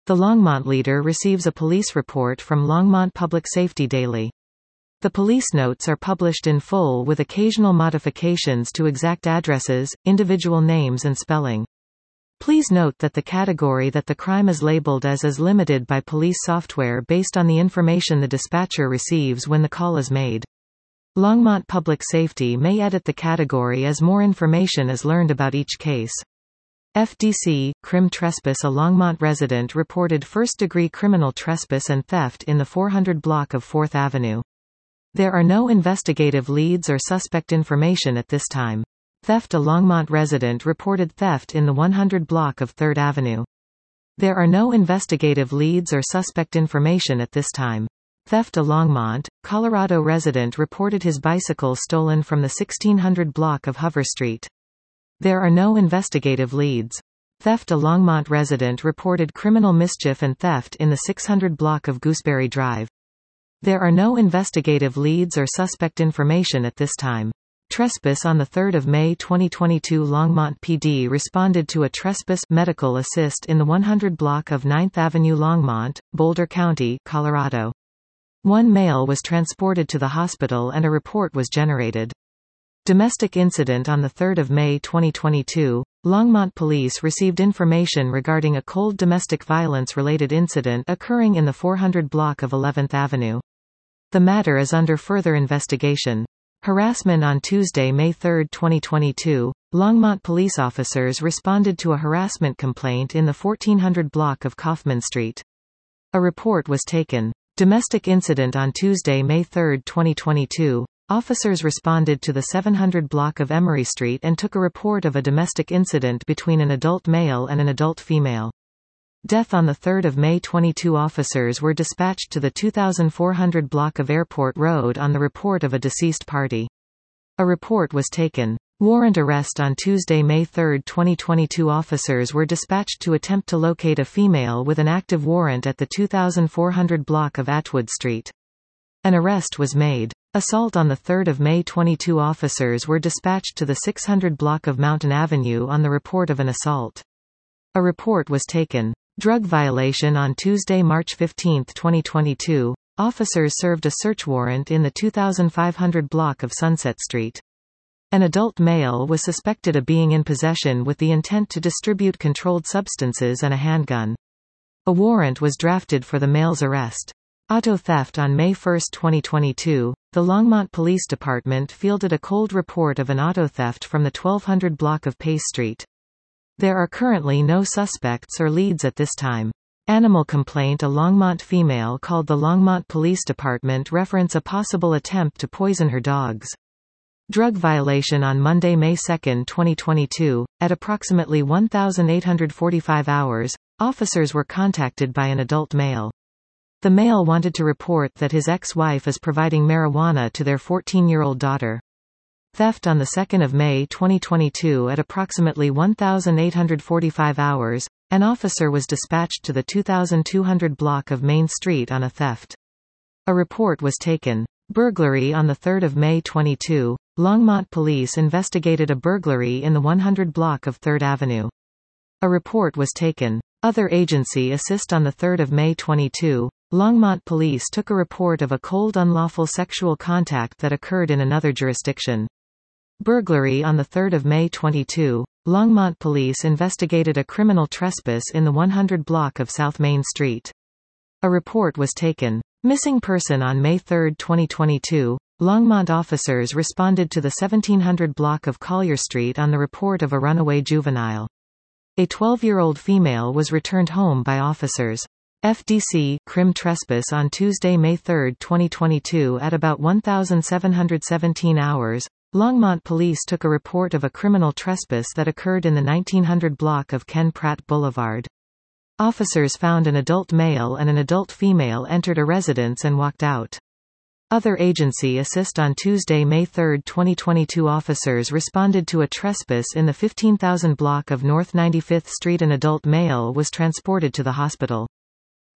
The Longmont leader receives a police report from Longmont Public Safety Daily. The police notes are published in full with occasional modifications to exact addresses, individual names and spelling. Please note that the category that the crime is labeled as is limited by police software based on the information the dispatcher receives when the call is made. Longmont Public Safety may edit the category as more information is learned about each case. FDC, Crim Trespass. A Longmont resident reported first-degree criminal trespass and theft in the 400 block of 4th Avenue. There are no investigative leads or suspect information at this time. Theft. A Longmont resident reported theft in the 100 block of 3rd Avenue. There are no investigative leads or suspect information at this time. Theft. A Longmont, Colorado resident reported his bicycle stolen from the 1600 block of Hover Street. There are no investigative leads. Theft. A Longmont resident reported criminal mischief and theft in the 600 block of Gooseberry Drive. There are no investigative leads or suspect information at this time. Trespass. On 3 May 2022, Longmont PD responded to a trespass medical assist in the 100 block of 9th Avenue, Longmont, Boulder County, Colorado. One male was transported to the hospital and a report was generated. Domestic incident. On 3 May 2022, Longmont police received information regarding a cold domestic violence-related incident occurring in the 400 block of 11th Avenue. The matter is under further investigation. Harassment. On Tuesday, May 3, 2022, Longmont police officers responded to a harassment complaint in the 1400 block of Kaufman Street. A report was taken. Domestic incident. On Tuesday, May 3, 2022, officers responded to the 700 block of Emery Street and took a report of a domestic incident between an adult male and an adult female. Death. On 3 May 22, officers were dispatched to the 2400 block of Airport Road on the report of a deceased party. A report was taken. Warrant arrest. On Tuesday, May 3, 2022, officers were dispatched to attempt to locate a female with an active warrant at the 2400 block of Atwood Street. An arrest was made. Assault. On 3 May 22, officers were dispatched to the 600 block of Mountain Avenue on the report of an assault. A report was taken. Drug violation. On Tuesday, March 15, 2022, officers served a search warrant in the 2500 block of Sunset Street. An adult male was suspected of being in possession with the intent to distribute controlled substances and a handgun. A warrant was drafted for the male's arrest. Auto theft. On May 1, 2022, the Longmont Police Department fielded a cold report of an auto theft from the 1200 block of Pace Street. There are currently no suspects or leads at this time. Animal complaint. A Longmont female called the Longmont Police Department reference a possible attempt to poison her dogs. Drug violation. On Monday, May 2, 2022, at approximately 1845 hours, officers were contacted by an adult male. The male wanted to report that his ex-wife is providing marijuana to their 14-year-old daughter. Theft. On 2 May 2022, at approximately 1845 hours, an officer was dispatched to the 2200 block of Main Street on a theft. A report was taken. Burglary. On 3 May 22, Longmont police investigated a burglary in the 100 block of 3rd Avenue. A report was taken. Other agency assist. On 3 May 22, Longmont police took a report of a cold unlawful sexual contact that occurred in another jurisdiction. Burglary. On 3 May 22, Longmont police investigated a criminal trespass in the 100 block of South Main Street. A report was taken. Missing person. On May 3, 2022, Longmont officers responded to the 1700 block of Collier Street on the report of a runaway juvenile. A 12-year-old female was returned home by officers. FDC, Crim Trespass. On Tuesday, May 3, 2022, at about 1717 hours, Longmont police took a report of a criminal trespass that occurred in the 1900 block of Ken Pratt Boulevard. Officers found an adult male and an adult female entered a residence and walked out. Other agency assist. On Tuesday, May 3, 2022, officers responded to a trespass in the 15,000 block of North 95th Street. An adult male was transported to the hospital.